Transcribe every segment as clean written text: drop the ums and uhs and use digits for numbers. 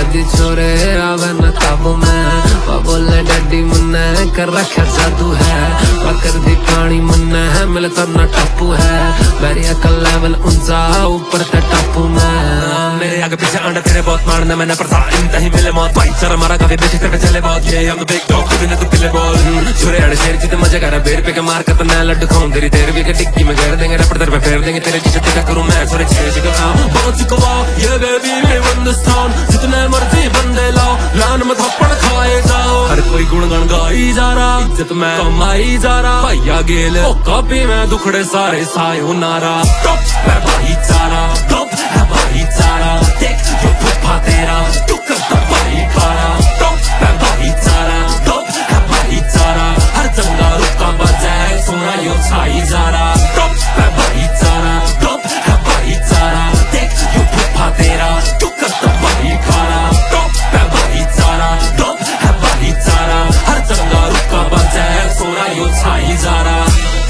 दी छोरे आवे न काबू में, बोले डैडी मुन्ने कर रखा जादू है, कर दी पानी मुन्ने है मिलकर न टापू है, बैरिया का लेवल ऊंचा ऊपर से टापू में। मेरे आगे पीछे अंडा तेरे बहुत मारना मैंने पड़ता इनता ही मिले मौत भाई चरा मारा काफी बेची तेरे चले बहुत ये हम बिग डॉग खुद ने तो पिले बॉल छोरे अड़े शेर जिते मजा कर बेर पे के मार कर मैं लड्डू खाऊं तेरी तेरे भी के टिक्की में घेर देंगे रपड़ तेरे पे फेर देंगे तेरे पीछे तेरा करूं मैं छोरे छे छे का बहुत चुका ये baby live in this town जितने मर्जी बंदे लाओ लान में थप्पड़ खाए जाओ हर कोई गुणगान गाई जा रहा इज्जत में कमाई जा रहा भैया गेल ओ कॉपी में दुखड़े सारे सायो नारा टॉप है भाईचारा टॉप है भाईचारा देख जो फुफा तेरा तू करता भाई खारा टॉप है भाईचारा टॉप है भाईचारा हर जगह रुका बजाए सोना यो छाई जा रहा टॉप है भाईचारा टॉप है भाईचारा देख जो फुफा तेरा तू करता भाई खारा टॉप है भाईचारा टॉप है भाईचारा हर जगह रुका बजाए सोना यो छाई जा रहा।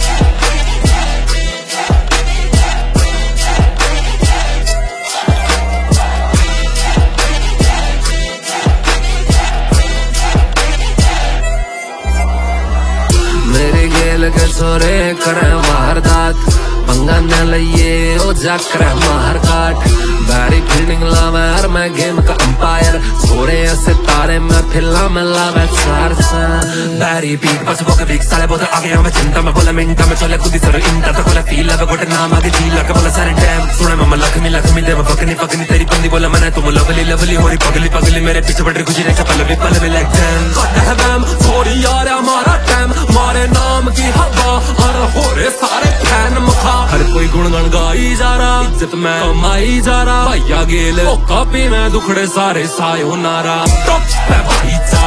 मेरे गेल के छोरे करे वारदात पंगा न लइए ओ जा करे मार काट बैरी फील्डिंग लावे हर मैं गेम का अंपायर छोरे ऐसे तारे मैं फिल्ला में लावे चार सा बैरी बीट बस वो कभी साले बोल आगे हमें चिंता में बोला मिंटा में चले खुद ही सर इंटा तो बोला फील है गोटे नाम आगे जी लगा बोला सारे डैम सुना मम्मा लखमी दे पकनी पकनी तेरी बंदी बोला मैंने तुम लवली लवली हो रही पगली पगली मेरे पीछे बढ़ रही गुजरे से पल भी लाइक डैम कट है मैम थोड़ी यार हमारा टाइम मारे नाम की हवा और हो रहे सारे फैन मुखा हर कोई गुणगान गाई जा रहा इज्जत में कमाई जा रहा भैया गेल ओ कॉपी में दुखड़े सारे सायो नारा टॉप है भाईचारा।